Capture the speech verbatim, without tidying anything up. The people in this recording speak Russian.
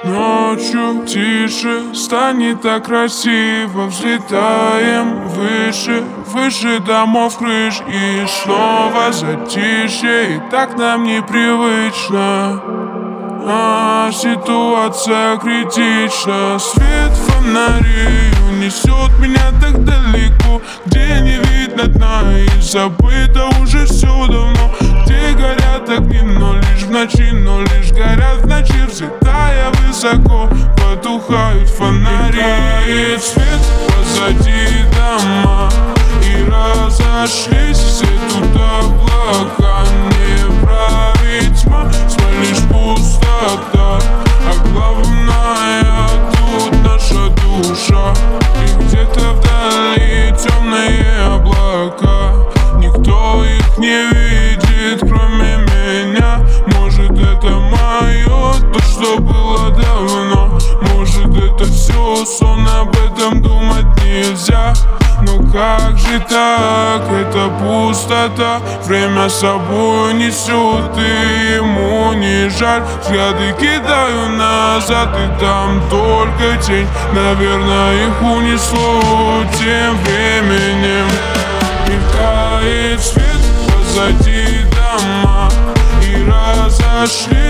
Ночью тише, станет так красиво. Взлетаем выше, выше домов крыш. И снова затишье, и так нам непривычно. А ситуация критична. Свет фонарей унесет меня так далеко, где не видно дна и забыто уже все давно. Где горят огни, но лишь в ночи, но лишь горят в ночи. Взлетая высоко, потухают фонари. Мелькает свет, позади дома, и разошлись все тут облака. Не правит тьма, тьма лишь пустота, а главное тут наша душа. И где-то вдали темные облака, никто их не видит, кроме меня. Может, это мое, то, что было давно. Может, это все сон, об этом думать нельзя. Но как же так, это пустота. Время с собой несет, и ему не жаль. Взгляды кидаю назад, и там только тень. Наверное, их унесло тем временем. Мелькает свет, позади дома, и разошлись